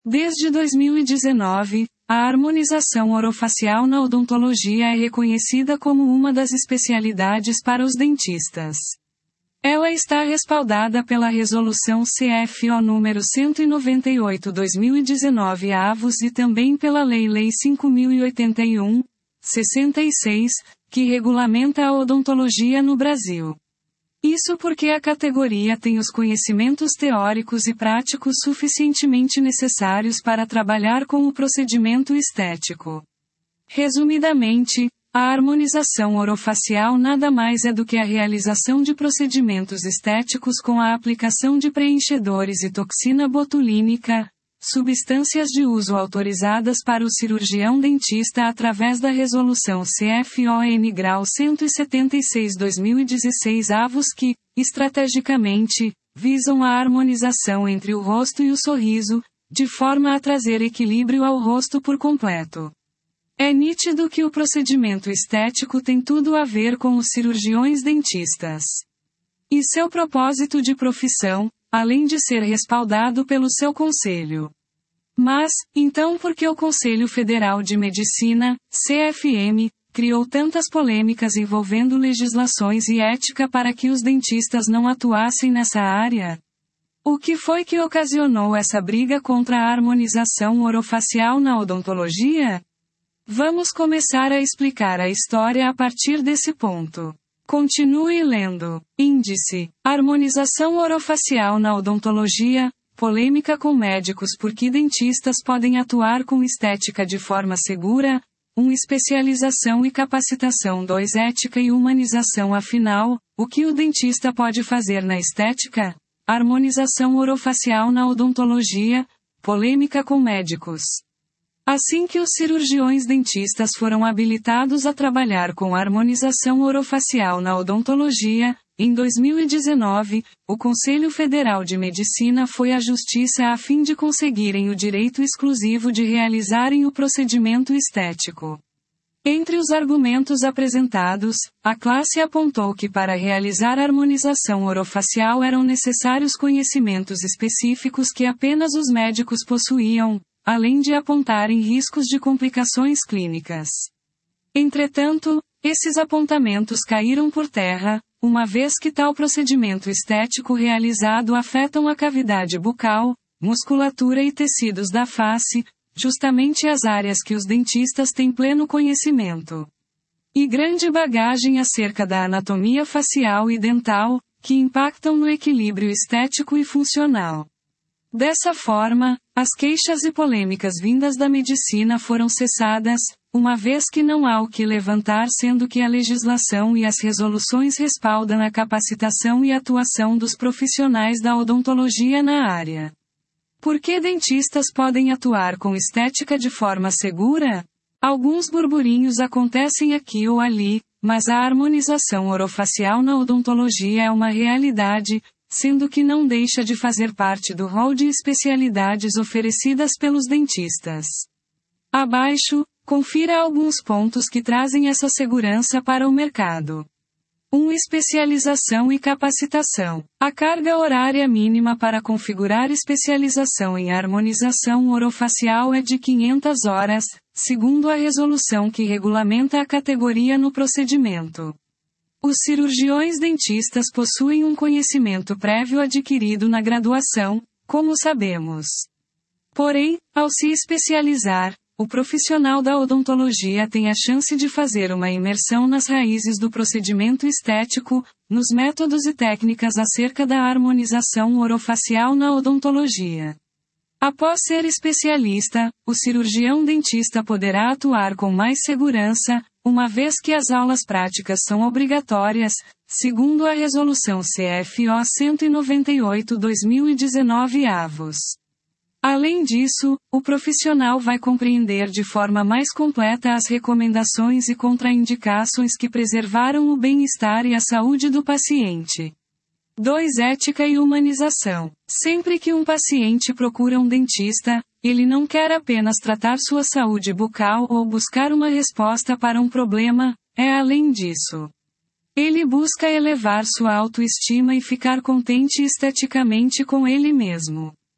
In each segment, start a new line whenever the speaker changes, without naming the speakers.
Desde 2019, a harmonização orofacial na odontologia é reconhecida como uma das especialidades para os dentistas. Ela está respaldada pela Resolução CFO número 198/2019 e também pela Lei 5.081, 66, que regulamenta a odontologia no Brasil. Isso porque a categoria tem os conhecimentos teóricos e práticos suficientemente necessários para trabalhar com o procedimento estético. Resumidamente, a harmonização orofacial nada mais é do que a realização de procedimentos estéticos com a aplicação de preenchedores e toxina botulínica, substâncias de uso autorizadas para o cirurgião dentista através da Resolução CFON grau 176/2016 avos que, estrategicamente, visam a harmonização entre o rosto e o sorriso, de forma a trazer equilíbrio ao rosto por completo. É nítido que o procedimento estético tem tudo a ver com os cirurgiões dentistas. E seu propósito de profissão, além de ser respaldado pelo seu conselho. Mas, então por que o Conselho Federal de Medicina, CFM, criou tantas polêmicas envolvendo legislações e ética para que os dentistas não atuassem nessa área? O que foi que ocasionou essa briga contra a harmonização orofacial na odontologia? Vamos começar a explicar a história a partir desse ponto. Continue lendo. Índice: harmonização orofacial na odontologia, polêmica com médicos porque dentistas podem atuar com estética de forma segura. 1. Especialização e capacitação. 2. Ética e humanização. Afinal, o que o dentista pode fazer na estética? Harmonização orofacial na odontologia, polêmica com médicos. Assim que os cirurgiões dentistas foram habilitados a trabalhar com harmonização orofacial na odontologia, em 2019, o Conselho Federal de Medicina foi à Justiça a fim de conseguirem o direito exclusivo de realizarem o procedimento estético. Entre os argumentos apresentados, a classe apontou que para realizar harmonização orofacial eram necessários conhecimentos específicos que apenas os médicos possuíam, além de apontarem riscos de complicações clínicas. Entretanto, esses apontamentos caíram por terra, uma vez que tal procedimento estético realizado afetam a cavidade bucal, musculatura e tecidos da face, justamente as áreas que os dentistas têm pleno conhecimento. E grande bagagem acerca da anatomia facial e dental, que impactam no equilíbrio estético e funcional. Dessa forma, as queixas e polêmicas vindas da medicina foram cessadas, uma vez que não há o que levantar, sendo que a legislação e as resoluções respaldam a capacitação e atuação dos profissionais da odontologia na área. Por que dentistas podem atuar com estética de forma segura? Alguns burburinhos acontecem aqui ou ali, mas a harmonização orofacial na odontologia é uma realidade, sendo que não deixa de fazer parte do rol de especialidades oferecidas pelos dentistas. Abaixo, confira alguns pontos que trazem essa segurança para o mercado. 1. Especialização e capacitação. A carga horária mínima para configurar especialização em harmonização orofacial é de 500 horas, segundo a resolução que regulamenta a categoria no procedimento. Os cirurgiões dentistas possuem um conhecimento prévio adquirido na graduação, como sabemos. Porém, ao se especializar, o profissional da odontologia tem a chance de fazer uma imersão nas raízes do procedimento estético, nos métodos e técnicas acerca da harmonização orofacial na odontologia. Após ser especialista, o cirurgião dentista poderá atuar com mais segurança, uma vez que as aulas práticas são obrigatórias, segundo a Resolução CFO 198/2019 avos. Além disso, o profissional vai compreender de forma mais completa as recomendações e contraindicações que preservaram o bem-estar e a saúde do paciente. 2. Ética e humanização. Sempre que um paciente procura um dentista, ele não quer apenas tratar sua saúde bucal ou buscar uma resposta para um problema, é além disso. Ele busca elevar sua autoestima e ficar contente esteticamente com ele mesmo.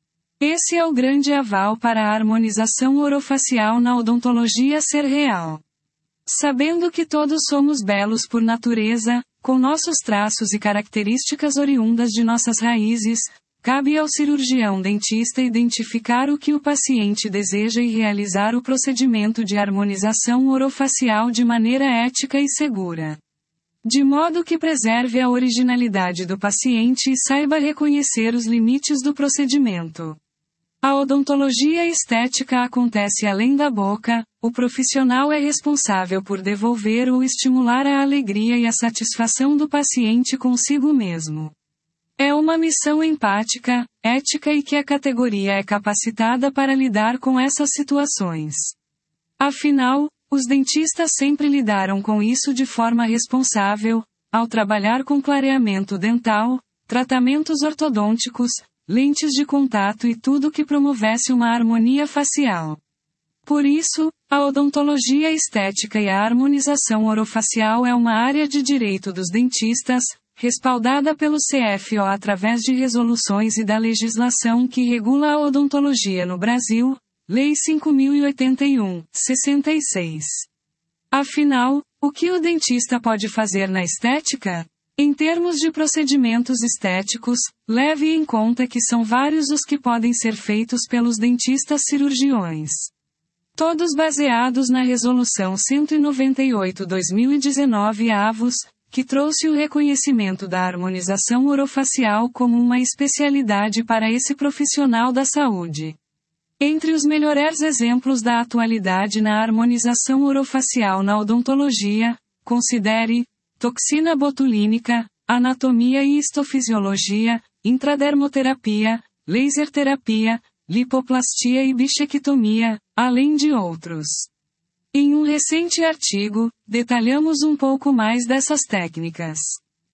Esse é o grande aval para a harmonização orofacial na odontologia ser real. Sabendo que todos somos belos por natureza, com nossos traços e características oriundas de nossas raízes, cabe ao cirurgião dentista identificar o que o paciente deseja e realizar o procedimento de harmonização orofacial de maneira ética e segura. De modo que preserve a originalidade do paciente e saiba reconhecer os limites do procedimento. A odontologia estética acontece além da boca, o profissional é responsável por devolver ou estimular a alegria e a satisfação do paciente consigo mesmo. É uma missão empática, ética e que a categoria é capacitada para lidar com essas situações. Afinal, os dentistas sempre lidaram com isso de forma responsável, ao trabalhar com clareamento dental, tratamentos ortodônticos, lentes de contato e tudo que promovesse uma harmonia facial. Por isso, a odontologia estética e a harmonização orofacial é uma área de direito dos dentistas, respaldada pelo CFO através de resoluções e da legislação que regula a odontologia no Brasil, Lei 5.081, 66. Afinal, o que o dentista pode fazer na estética? Em termos de procedimentos estéticos, leve em conta que são vários os que podem ser feitos pelos dentistas cirurgiões. Todos baseados na Resolução 198/2019 AVOS, que trouxe o reconhecimento da harmonização orofacial como uma especialidade para esse profissional da saúde. Entre os melhores exemplos da atualidade na harmonização orofacial na odontologia, considere toxina botulínica, anatomia e histofisiologia, intradermoterapia, laser terapia, lipoplastia e bichectomia, além de outros. Em um recente artigo, detalhamos um pouco mais dessas técnicas.